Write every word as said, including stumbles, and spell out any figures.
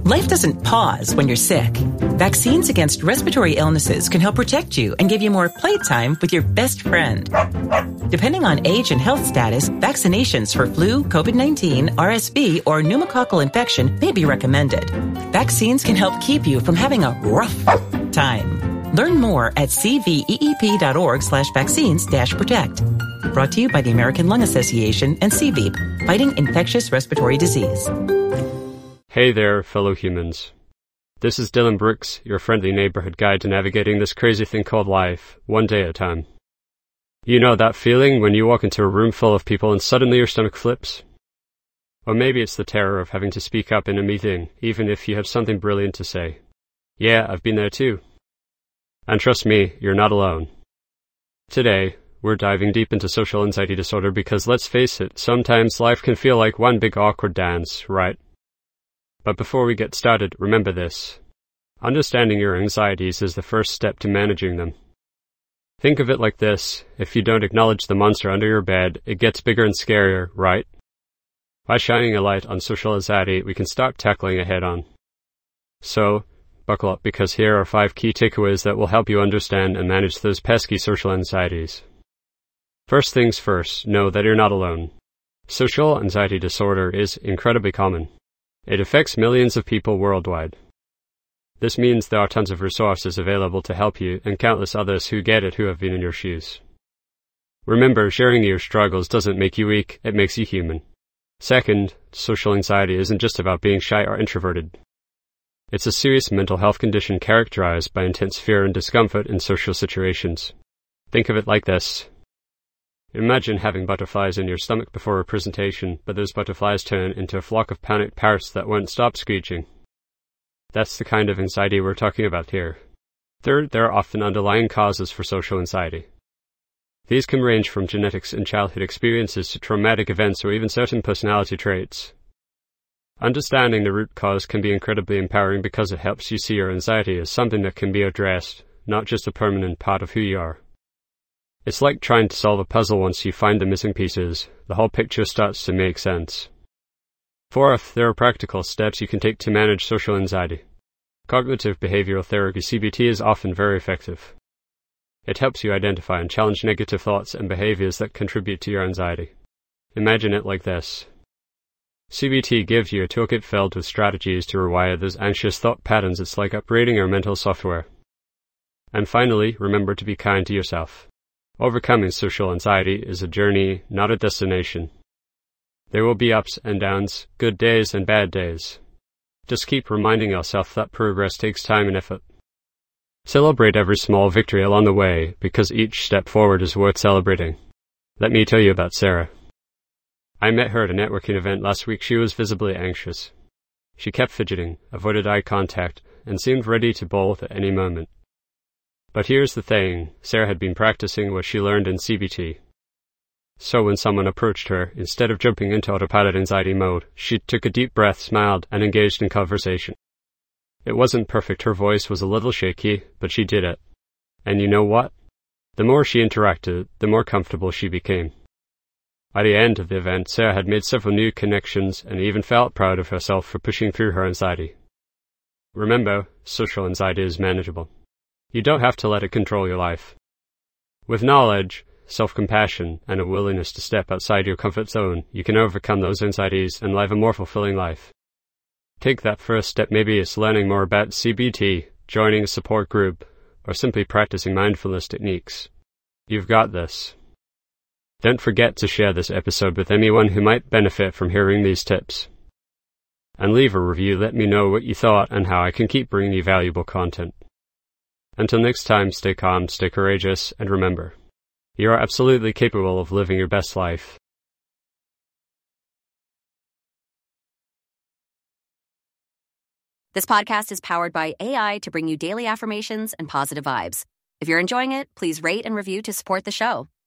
Life doesn't pause when you're sick. Vaccines against respiratory illnesses can help protect you and give you more playtime with your best friend. Depending on age and health status, vaccinations for flu, COVID nineteen, R S V, or pneumococcal infection may be recommended. Vaccines can help keep you from having a rough time. Learn more at cveep.org slash vaccines dash protect. Brought to you by the American Lung Association and C V E P, fighting infectious respiratory disease. Hey there, fellow humans. This is Dylan Brooks, your friendly neighborhood guide to navigating this crazy thing called life, one day at a time. You know that feeling when you walk into a room full of people and suddenly your stomach flips? Or maybe it's the terror of having to speak up in a meeting, even if you have something brilliant to say. Yeah, I've been there too. And trust me, you're not alone. Today, we're diving deep into social anxiety disorder because let's face it, sometimes life can feel like one big awkward dance, right? But before we get started, remember this. Understanding your anxieties is the first step to managing them. Think of it like this. If you don't acknowledge the monster under your bed, it gets bigger and scarier, right? By shining a light on social anxiety, we can start tackling it head on. So, buckle up because here are five key takeaways that will help you understand and manage those pesky social anxieties. First things first, know that you're not alone. Social anxiety disorder is incredibly common. It affects millions of people worldwide. This means there are tons of resources available to help you and countless others who get it who have been in your shoes. Remember, sharing your struggles doesn't make you weak, it makes you human. Second, social anxiety isn't just about being shy or introverted. It's a serious mental health condition characterized by intense fear and discomfort in social situations. Think of it like this. Imagine having butterflies in your stomach before a presentation, but those butterflies turn into a flock of panicked parrots that won't stop screeching. That's the kind of anxiety we're talking about here. Third, there are often underlying causes for social anxiety. These can range from genetics and childhood experiences to traumatic events or even certain personality traits. Understanding the root cause can be incredibly empowering because it helps you see your anxiety as something that can be addressed, not just a permanent part of who you are. It's like trying to solve a puzzle. Once you find the missing pieces, the whole picture starts to make sense. Fourth, there are practical steps you can take to manage social anxiety. Cognitive behavioral therapy, C B T, is often very effective. It helps you identify and challenge negative thoughts and behaviors that contribute to your anxiety. Imagine it like this. C B T gives you a toolkit filled with strategies to rewire those anxious thought patterns. It's like upgrading your mental software. And finally, remember to be kind to yourself. Overcoming social anxiety is a journey, not a destination. There will be ups and downs, good days and bad days. Just keep reminding yourself that progress takes time and effort. Celebrate every small victory along the way, because each step forward is worth celebrating. Let me tell you about Sarah. I met her at a networking event last week. She was visibly anxious. She kept fidgeting, avoided eye contact, and seemed ready to bolt at any moment. But here's the thing, Sarah had been practicing what she learned in C B T. So when someone approached her, instead of jumping into autopilot anxiety mode, she took a deep breath, smiled, and engaged in conversation. It wasn't perfect, her voice was a little shaky, but she did it. And you know what? The more she interacted, the more comfortable she became. By the end of the event, Sarah had made several new connections and even felt proud of herself for pushing through her anxiety. Remember, social anxiety is manageable. You don't have to let it control your life. With knowledge, self-compassion, and a willingness to step outside your comfort zone, you can overcome those anxieties and live a more fulfilling life. Take that first step. Maybe it's learning more about C B T, joining a support group, or simply practicing mindfulness techniques. You've got this. Don't forget to share this episode with anyone who might benefit from hearing these tips. And leave a review. Let me know what you thought and how I can keep bringing you valuable content. Until next time, stay calm, stay courageous, and remember, you are absolutely capable of living your best life. This podcast is powered by A I to bring you daily affirmations and positive vibes. If you're enjoying it, please rate and review to support the show.